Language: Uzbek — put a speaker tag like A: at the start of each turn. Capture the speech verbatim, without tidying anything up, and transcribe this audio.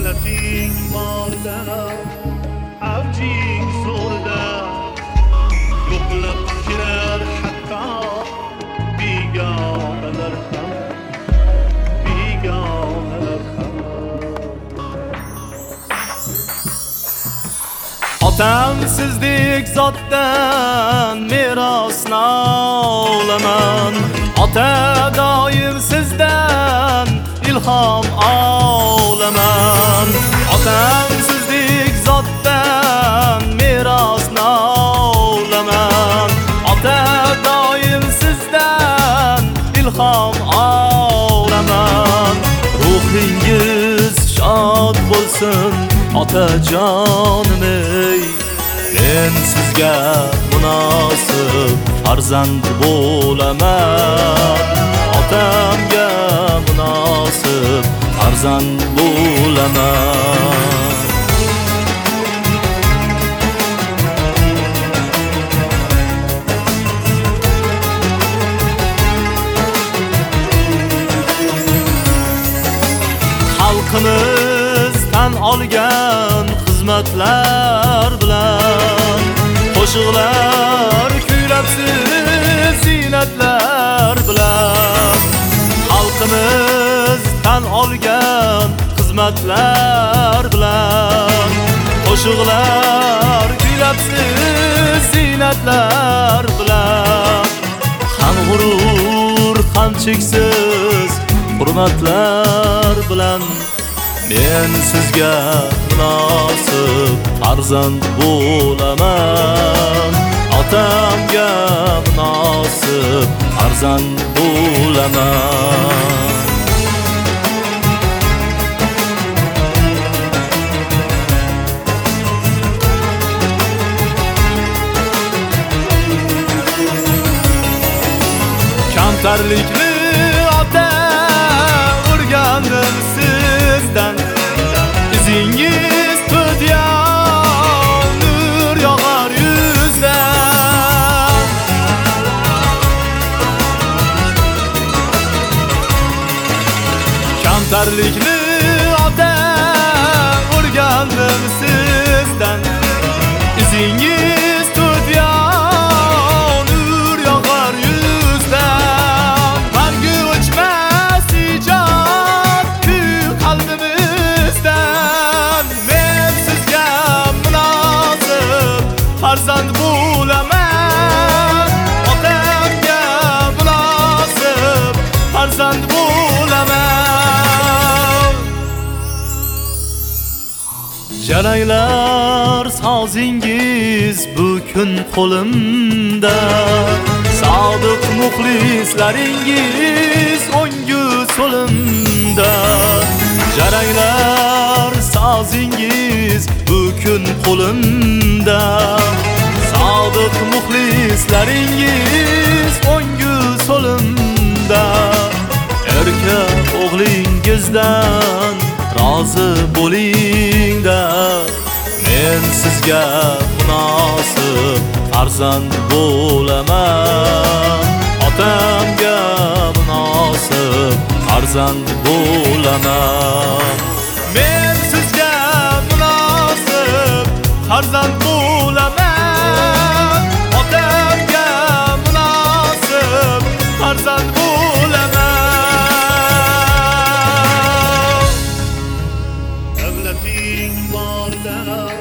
A: davlating borda avjing so'rida yo'qlab kirar hatto begonalar ham begonalar ham.
B: Otam sizdek zotdan merosni olaman, ota doim sizdan ilhom olaman. Otam sizdek zotdan merosni olaman, ota doim sizdan ilhom olaman. Ruhingiz shod bo'lsin otajonim ey, men sizga munosib farzand bo'laman. Otamga munosib farzand bo'laman. Xalqimiz tan olgan xizmatlar bilan qo'shiqlar kuylabsiz ziynatlar bilan. Xalqimiz tan olgan xizmatlar bilan qo'shiqlar kuylabsiz ziynatlar bilan. Ham g'urur ham cheksiz hurmatlar bilan men sizga munosib farzand bo'laman. Otamga munosib farzand bo'laman. Kamtarlikni ota o'rgandim sizdan, izingiz to'tiyan nur yog'ar yuzdan. Kamtarlikni ota o'rgandim sizdan, izingiz to'tiyan nur yog'ar yuzdan. Mangu o'chmas ijod kuy qalbimizdan, men sizga munosib farzand bo'laman. Otamga munosib farzand bo'laman. Jaranglar sozingiz bu kun qo'limda, sodiq muxlislaringiz o'ngu so'limda. Jaranglar sozingiz bu kun qo'limda, sodiq muxlislaringiz o'ngu so'limda. Erka o'g'lingizdan rozi bo'ling-da, men sizga munosib farzand bo'laman. Otamga munosib farzand bo'laman. Men sizga munosib farzand bo'laman. Otamga munosib farzand bo'laman.
A: Davlating borda